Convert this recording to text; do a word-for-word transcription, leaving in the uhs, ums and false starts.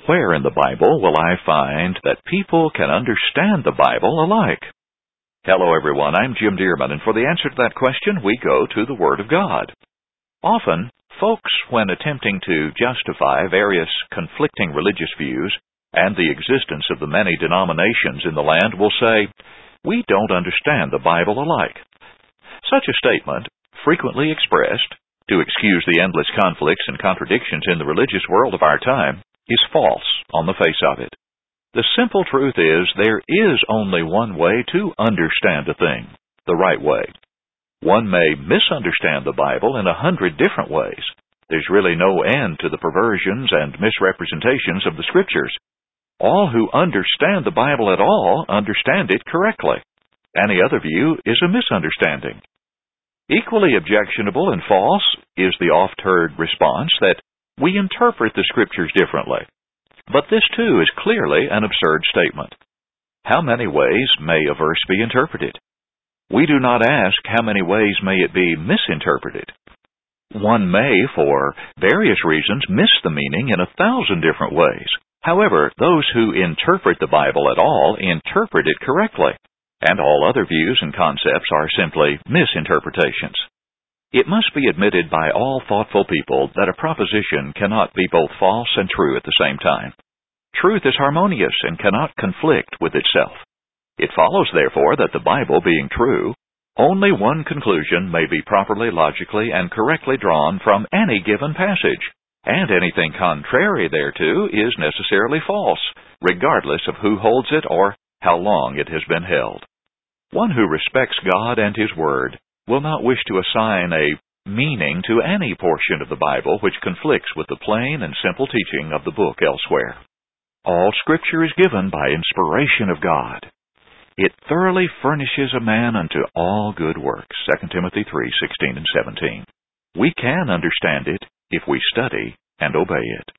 Where in the Bible will I find that people can understand the Bible alike? Hello everyone, I'm Jim Dearman, and for the answer to that question, we go to the Word of God. Often, folks, when attempting to justify various conflicting religious views and the existence of the many denominations in the land, will say, "We don't understand the Bible alike." Such a statement, frequently expressed to excuse the endless conflicts and contradictions in the religious world of our time, is false on the face of it. The simple truth is there is only one way to understand a thing, the right way. One may misunderstand the Bible in a hundred different ways. There's really no end to the perversions and misrepresentations of the Scriptures. All who understand the Bible at all understand it correctly. Any other view is a misunderstanding. Equally objectionable and false is the oft-heard response that we interpret the Scriptures differently. But this, too, is clearly an absurd statement. How many ways may a verse be interpreted? We do not ask how many ways may it be misinterpreted. One may, for various reasons, miss the meaning in a thousand different ways. However, those who interpret the Bible at all interpret it correctly, and all other views and concepts are simply misinterpretations. It must be admitted by all thoughtful people that a proposition cannot be both false and true at the same time. Truth is harmonious and cannot conflict with itself. It follows, therefore, that the Bible being true, only one conclusion may be properly, logically, and correctly drawn from any given passage, and anything contrary thereto is necessarily false, regardless of who holds it or how long it has been held. One who respects God and His Word will not wish to assign a meaning to any portion of the Bible which conflicts with the plain and simple teaching of the book elsewhere. All Scripture is given by inspiration of God. It thoroughly furnishes a man unto all good works, Second Timothy three sixteen and seventeen. We can understand it if we study and obey it.